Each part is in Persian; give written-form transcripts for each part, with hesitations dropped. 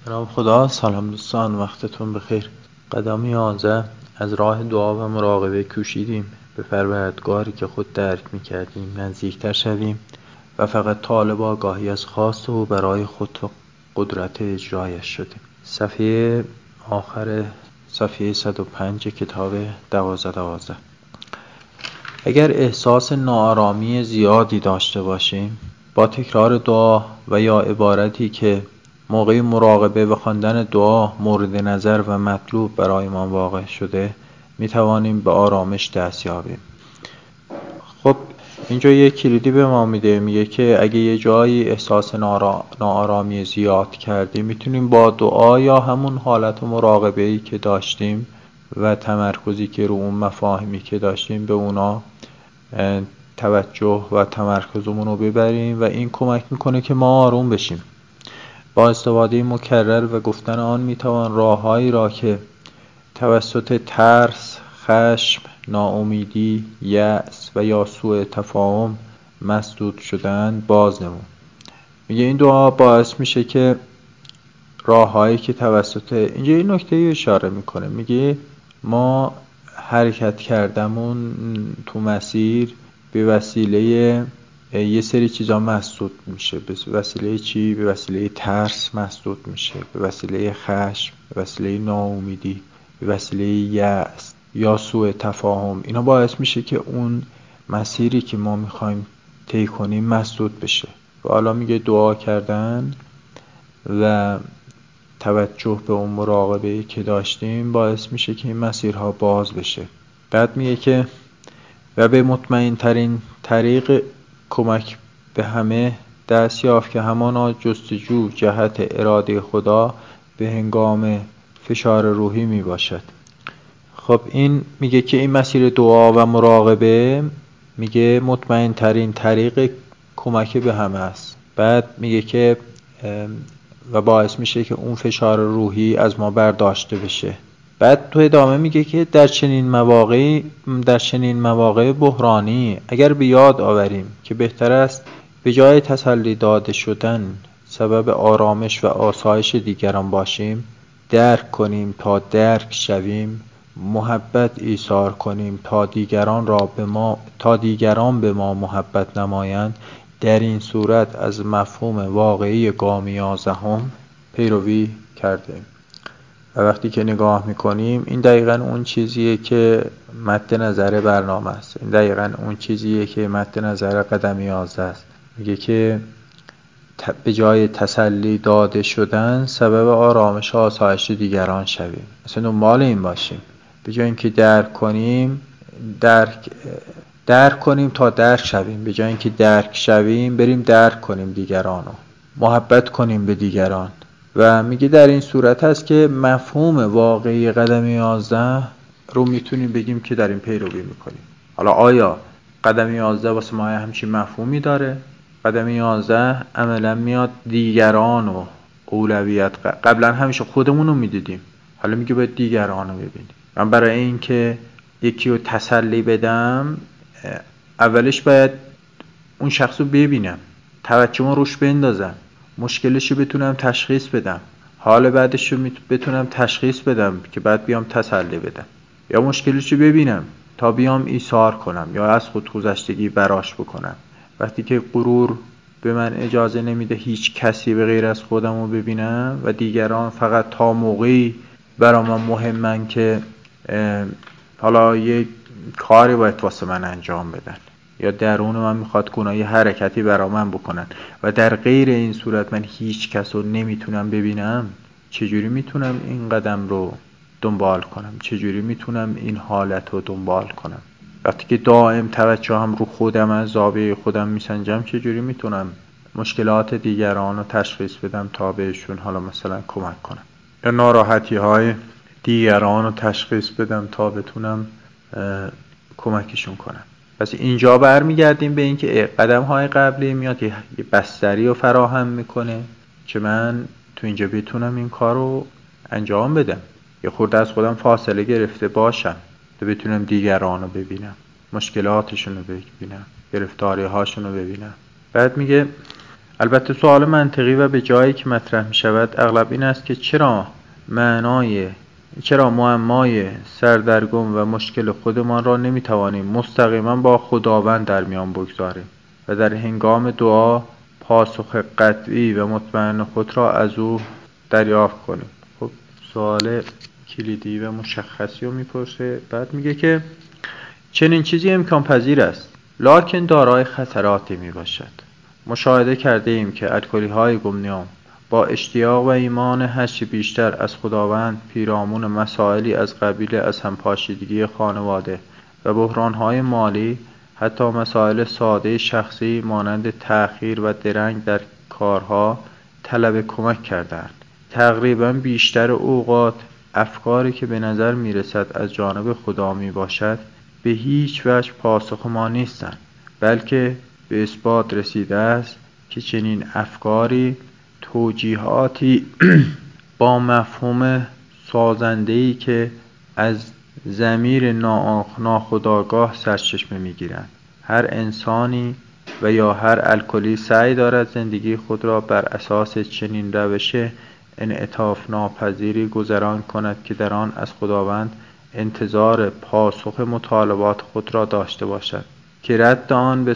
نام خدا. سلام دوستان، وقتتون بخیر. قدم 11 از راه دعا و مراقبه کوشیدیم به پروردگاری که خود درک میکردیم نزدیکتر شویم و فقط طالب آگاهی از خواست او برای خود و قدرت اجرایش شدیم. صفحه آخر صفحه 105 کتاب 12. اگر احساس ناآرامی زیادی داشته باشیم با تکرار دعا و یا عبارتی که موقع مراقبه و خواندن دعا مورد نظر و مطلوب برای ما واقع شده می توانیم به آرامش دست یابیم. خب اینجا یک کلیدی به ما میگه که اگه یه جایی احساس ناآرامی زیاد کردیم میتونیم با دعا یا همون حالت مراقبه‌ای که داشتیم و تمرکزی که رو اون مفاهیمی که داشتیم به اونا توجه و تمرکزمون رو ببریم و این کمک میکنه که ما آروم بشیم. با استفاده مکرر و گفتن آن میتوان راههایی را که توسط ترس، خشم، ناامیدی، یأس و یا سوء تفاهم مسدود شدن باز نمود. میگه این دعا باعث میشه که راههایی که توسط اینجا این نکته اشاره میکنه، میگه ما حرکت کردمون تو مسیر به وسیله یه سری چیزا مسدود میشه. به وسیله چی؟ به وسیله ترس مسدود میشه، به وسیله خشم، به وسیله ناامیدی، به وسیله یأس یا سوء تفاهم. اینا باعث میشه که اون مسیری که ما میخوایم طی کنیم مسدود بشه. و حالا میگه دعا کردن و توجه به اون مراقبه‌ای که داشتیم باعث میشه که این مسیرها باز بشه. بعد میگه که و به مطمئن ترین طریق کمک به همه دست یافت که همانا جستجو جهت اراده خدا به هنگام فشار روحی می باشد. خب این میگه که این مسیر دعا و مراقبه میگه مطمئن ترین طریق کمک به همه است. بعد میگه که و باعث میشه که اون فشار روحی از ما برداشته بشه. بعد تو ادامه میگه که در چنین مواقع بحرانی اگر به یاد آوریم که بهتر است به جای تسلی داده شدن سبب آرامش و آسایش دیگران باشیم، درک کنیم تا درک شویم، محبت ایثار کنیم تا دیگران به ما محبت نمایند، در این صورت از مفهوم واقعی گام 11 پیروی کردیم. و وقتی که نگاه میکنیم این دقیقاً اون چیزیه که مد نظر برنامه است. این دقیقاً اون چیزیه که مد نظر قدم 11 است. میگه که به جای تسلی داده شدن سبب آرامش و آسایش دیگران شویم. مثلا دنبال این باشیم به جای اینکه درک کنیم تا درک شویم، به جای اینکه درک شویم بریم درک کنیم دیگرانو، محبت کنیم به دیگران. و میگه در این صورت هست که مفهوم واقعی قدم 11 رو میتونیم بگیم که در این پیروی میکنیم. حالا آیا قدم 11 واسه ما همچین مفهومی داره؟ قدم 11 عملا میاد دیگران و اولویت قبلا همیشه خودمون رو میدیدیم، حالا میگه باید دیگران رو ببینیم. من برای این که یکی رو تسلی بدم اولش باید اون شخص رو ببینم، توجهمو روش بندازم، مشکلش رو بتونم تشخیص بدم، حال بعدش رو بتونم تشخیص بدم که بعد بیام تسلی بدم، یا مشکلش رو ببینم تا بیام ایثار کنم یا از خودگذشتگی براش بکنم. وقتی که غرور به من اجازه نمیده هیچ کسی به غیر از خودم رو ببینم و دیگران فقط تا موقعی برای من مهمن که حالا یک کاری باید واسه من انجام بدن یا درون من میخواد گناه حرکتی برای من بکنن و در غیر این صورت من هیچ کس رو نمیتونم ببینم، چجوری میتونم این قدم رو دنبال کنم؟ چجوری میتونم این حالت رو دنبال کنم؟ وقتی که دائم توجهم رو خودم از زاویه خودم میسنجم چجوری میتونم مشکلات دیگران رو تشخیص بدم تا بهشون حالا مثلا کمک کنم، یا ناراحتی های دیگران رو تشخیص بدم تا بتونم کمکشون کنم. پس اینجا برمیگردیم به اینکه قدم های قبلی میاد یه بستری رو فراهم میکنه که من تو اینجا بتونم این کار رو انجام بدم، یه خورده از خودم فاصله گرفته باشم تا بتونم دیگران رو ببینم، مشکلاتشون رو ببینم، گرفتاری هاشون رو ببینم. بعد میگه البته سوال منطقی و به جایی که مطرح می شود اغلب این است که چرا معمای سردرگم و مشکل خودمان را نمی توانیم مستقیما با خداوند در میان بگذاریم و در هنگام دعا پاسخ قطعی و مطمئن خود را از او دریافت کنیم. خب سوال کلیدی و مشخصی رو میپرسه. بعد میگه که چنین چیزی امکان پذیر است، لکن دارای خطراتی می باشد. مشاهده کرده ایم که الکلی های گمنام با اشتیاق و ایمان هرچه بیشتر از خداوند پیرامون مسائلی از قبیل از همپاشیدگی خانواده و بحران‌های مالی، حتی مسائل ساده شخصی مانند تأخیر و درنگ در کارها طلب کمک کردند. تقریباً بیشتر اوقات افکاری که به نظر می‌رسد از جانب خدا میباشد به هیچ وجه پاسخ ما نیستند، بلکه به اثبات رسیده است که چنین افکاری توجیهاتی با مفهوم سازنده‌ای که از ضمیر ناخودآگاه سرچشمه می‌گیرند. هر انسانی و یا هر الکلی سعی دارد زندگی خود را بر اساس چنین روش انعطاف ناپذیری گذران کند که در آن از خداوند انتظار پاسخ مطالبات خود را داشته باشد که رد آن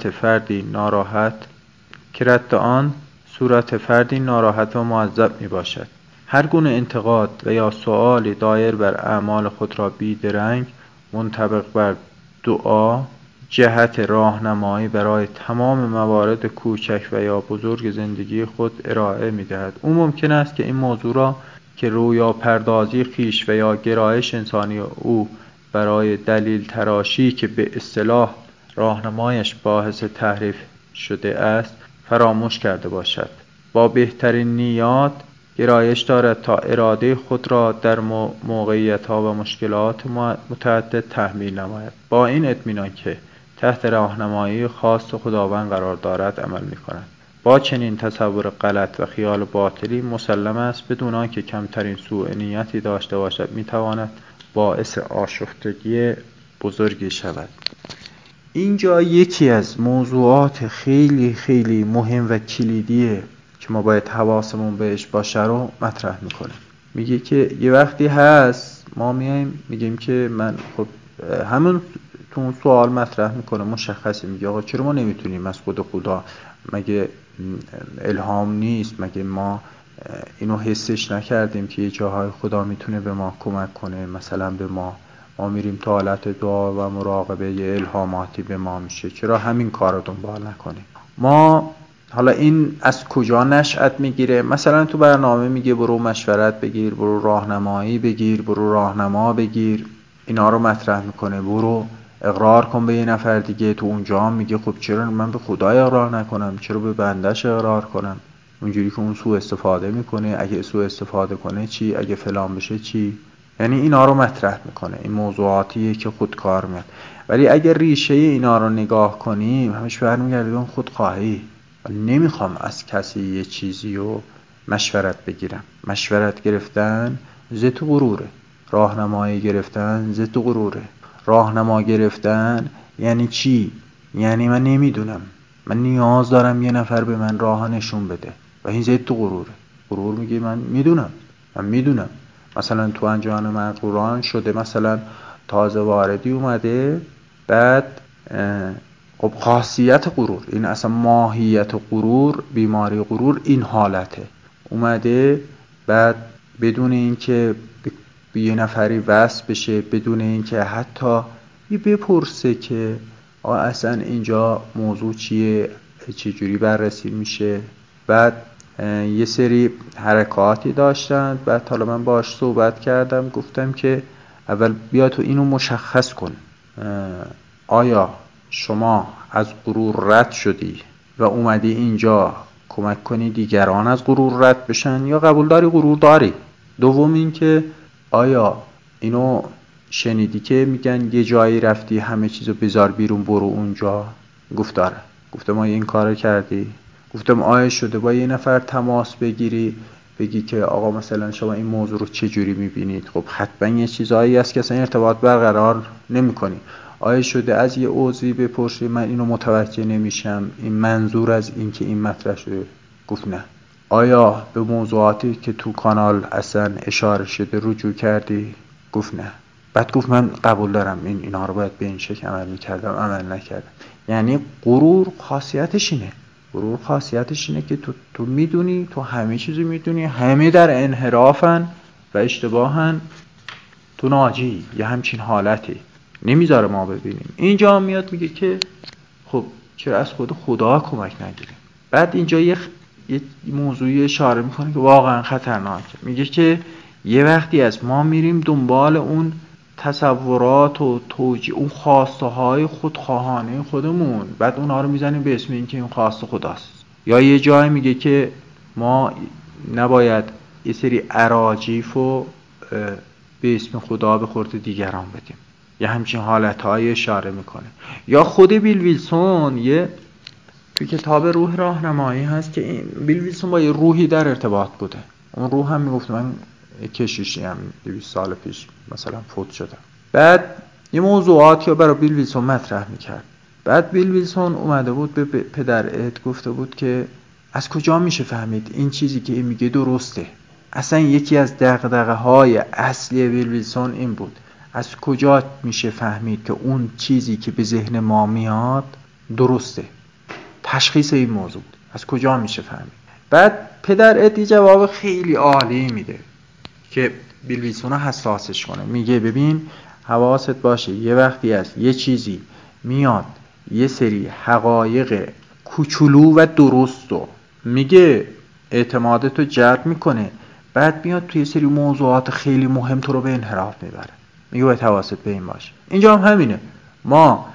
صورت فردی ناراحت و معذب می باشد. هر گونه انتقاد و یا سؤالی دایر بر اعمال خود را بیدرنگ منطبق بر دعا جهت راهنمایی برای تمام موارد کوچک و یا بزرگ زندگی خود ارائه می دهد. او ممکن است که این موضوع را که رویا پردازی خیش و یا گرایش انسانی او برای دلیل تراشی که به اصطلاح راهنمایش باعث تحریف شده است فراموش کرده باشد. با بهترین نیات گرایش دارد تا اراده خود را در موقعیت‌ها و مشکلات متعدد تحمیل نماید. با این اطمینان که تحت راهنمایی خاص خداوند قرار دارد عمل می‌کند. با چنین تصور غلط و خیال باطلی مسلم است بدون آنکه کمترین سوء نیتی داشته باشد می‌تواند باعث آشفتگی بزرگی شود. اینجا یکی از موضوعات خیلی خیلی مهم و کلیدیه که ما باید حواسمون بهش باشه رو مطرح میکنه. میگه که یه وقتی هست ما میگیم که من خب همون تو اون سوال مطرح میکنه مشخصه، میگه آقا چرا ما نمیتونیم از خدا مگه الهام نیست؟ مگه ما اینو حسش نکردیم که یه جاهای خدا میتونه به ما کمک کنه؟ مثلا به ما میریم تو حالت دعا و مراقبه یه الهاماتی به ما میشه، چرا همین کار رو دنبال نکنیم؟ ما حالا این از کجا نشأت میگیره؟ مثلا تو برنامه میگه برو مشورت بگیر، برو راهنمایی بگیر، برو راهنما بگیر، اینا رو مطرح میکنه. برو اقرار کن به یه نفر دیگه. تو اونجا میگه خب چرا من به خدای اقرار نکنم، چرا به بندش اقرار کنم؟ اونجوری که اون سوء استفاده میکنه، اگه سوء استفاده کنه چی؟ اگه فلان بشه چی؟ یعنی اینا رو مطرح میکنه. این موضوعاتیه که خودکار میاد. ولی اگه ریشه اینا رو نگاه کنیم همش برمیگرده به اون خودخواهی. نمیخوام از کسی یه چیزی رو مشورت بگیرم. مشورت گرفتن ضد غروره. راهنمایی گرفتن ضد غروره. راهنما گرفتن یعنی چی؟ یعنی من نمیدونم، من نیاز دارم یه نفر به من راه نشون بده و این ضد غروره. غرور میگه من میدونم. مثلا تو انجمن مغروران شده مثلا تازه واردی اومده، بعد خب خاصیت غرور، این اصلا ماهیت غرور، بیماری غرور این حالته، اومده بعد بدون اینکه به یه نفری وصل بشه، بدون اینکه حتی بپرسه که اصلا اینجا موضوع چیه، چجوری بررسی میشه، بعد یه سری حرکاتی داشتن. بعد حالا من باهاش صحبت کردم، گفتم که اول بیا تو اینو مشخص کن، آیا شما از غرور رد شدی و اومدی اینجا کمک کنی دیگران از غرور رد بشن یا قبول داری غرور داری؟ دوم این که آیا اینو شنیدی که میگن یه جایی رفتی همه چیزو بذار بیرون برو اونجا؟ گفت داره. گفتم آیا این کارو کردی؟ گفتم آیا شده با یه نفر تماس بگیری بگی که آقا مثلا شما این موضوع رو چه جوری میبینید؟ خب حتما یه چیزایی هست که اصلا ارتباط برقرار نمی‌کنی. آیا شده از یه عضوی بپرسی من اینو متوجه نمیشم، این منظور از این که این مطرح شده؟ گفت نه. آیا به موضوعاتی که تو کانال اصلا اشاره شده رجوع کردی؟ گفت نه. بعد گفت من قبول دارم اینا رو باید به این شکل عمل میکردم، عمل نکردم. یعنی غرور خاصیتش اینه. غرور خاصیتش اینه که تو میدونی، تو همه چیزی میدونی، همه در انحرافن و اشتباهن، تو ناجی. یه همچین حالتی نمیذاره ما ببینیم. اینجا میاد میگه که خب چرا از خود خدا کمک نگیریم؟ بعد اینجا یه موضوعی اشاره میکنه که واقعا خطرناکه. میگه که یه وقتی از ما میریم دنبال اون تصورات و توجیه، اون خواسته های خودخواهانه خودمون، بعد اونها رو میزنیم به اسم این که این خواسته خداست. یا یه جای میگه که ما نباید یه سری اراجیف رو به اسم خدا به خورد دیگران بدیم. یه همچین حالتهای اشاره میکنه. یا خود بیل ویلسون یه توی کتاب روح راهنمایی هست که این بیل ویلسون با یه روحی در ارتباط بوده. اون روح هم میگفت من کشیشیم 200 سال پیش مثلا فوت شدم. بعد یه موضوعاتی رو برای بیل ویلسون مطرح میکرد. بعد بیل ویلسون اومده بود به پدر اد گفته بود که از کجا میشه فهمید این چیزی که این میگه درسته؟ اصلا یکی از دغدغه‌های اصلی بیل ویلسون این بود، از کجا میشه فهمید که اون چیزی که به ذهن ما میاد درسته؟ تشخیص این موضوع بود. از کجا میشه فهمید؟ بعد پدر ادی جواب خیلی عالی میده که بیل ویلسون رو حساسش کنه. میگه ببین حواست باشه یه وقتی از یه چیزی میاد یه سری حقایق کوچولو و درستو میگه اعتمادتو جلب میکنه، بعد میاد توی سری موضوعات خیلی مهم تو رو به انحراف میبره. میگه باید حواست به این باشه. اینجا هم همینه. ما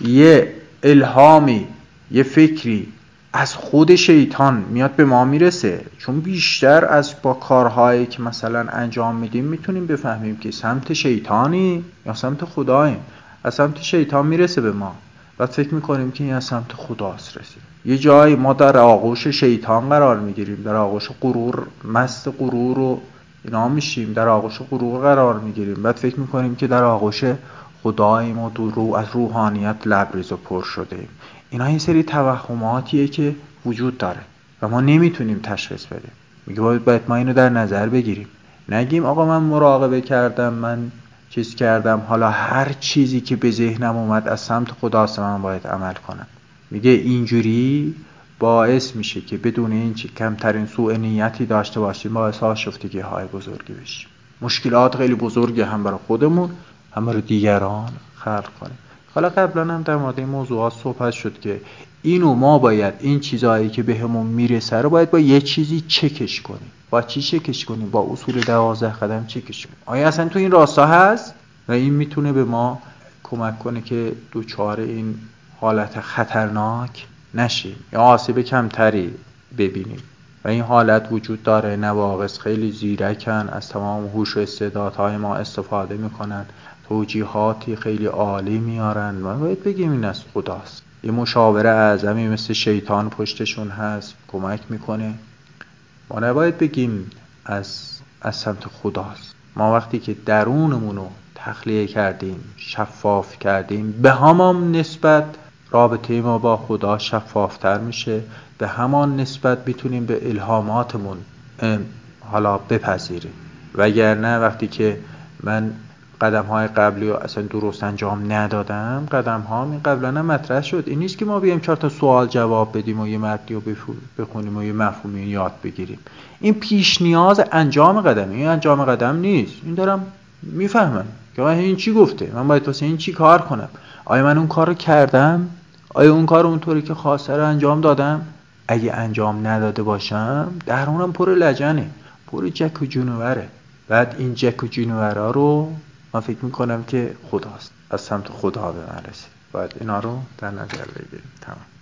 یه الهامی، یه فکری از خود شیطان میاد به ما میرسه، چون بیشتر از با کارهایی که مثلا انجام میدیم میتونیم بفهمیم که سمت شیطانی یا سمت خداییم. از سمت شیطان میرسه به ما، بعد فکر میکنیم که این از سمت خداست رسید. یه جایی ما در آغوش شیطان قرار میگیریم، در آغوش غرور، مست غرور رو اینا میشیم، در آغوش غرور قرار میگیریم، بعد فکر میکنیم که در آغوش خداییم و از روحانیت لبریز و پر شده ایم. اینا یه سری توهماتیه که وجود داره و ما نمیتونیم تشخیص بدیم. میگه باید ما اینو در نظر بگیریم، نگیم آقا من مراقبه کردم، من چیز کردم، حالا هر چیزی که به ذهنم اومد از سمت خداست من باید عمل کنم. میگه اینجوری باعث میشه که بدون این کمترین سوء نیتی داشته باشیم باعث آشفتگی های بزرگی بشیم، مشکلات خیلی بزرگی هم برای خودمون هم برای دیگران خلق کنیم. حالا قبلا هم در مورد این موضوعات صحبت شد که اینو ما باید این چیزایی که بهمون میرسه رو باید با یه چیزی چکش کنیم. با چی چکش کنیم؟ با اصول 12 قدم چکش کنیم. آیا اصلا تو این راستا هست؟ و این میتونه به ما کمک کنه که دوچار این حالت خطرناک نشیم یا آسیب کمتری ببینیم. و این حالت وجود داره. نواقص خیلی زیرکن، از تمام هوش و استعدادهای ما استفاده میکنن، توجیهاتی خیلی عالی میارن و باید بگیم این از خداست. یه مشاور اعظمی مثل شیطان پشتشون هست، کمک میکنه. ما نباید بگیم از سمت خداست. ما وقتی که درونمونو تخلیه کردیم، شفاف کردیم، به همان نسبت رابطه ما با خدا شفافتر میشه، به همان نسبت میتونیم به الهاماتمون حالا بپذیریم. وگرنه وقتی که من قدم‌های قبلی رو اصلا درست انجام ندادم، قدم‌هام این قبلا هم مطرح شد، این نیست که ما بیایم 4 تا سوال جواب بدیم و یه متنی رو بخونیم و یه مفهومی یاد بگیریم. این پیش نیاز انجام قدمه، این انجام قدم نیست. این دارم میفهمم که این چی گفته، من باید واسه این چی کار کنم. آیا من اون کار رو کردم؟ آیا اون کار اونطوری که خواسته رو انجام دادم؟ اگه انجام نداده باشم درونم پر لجنه، پر جک و جونوره. بعد این جک و جونورا رو من فکر میکنم که خداست، از سمت خدا به من رسید. باید اینا رو در نظر بگیریم. تمام.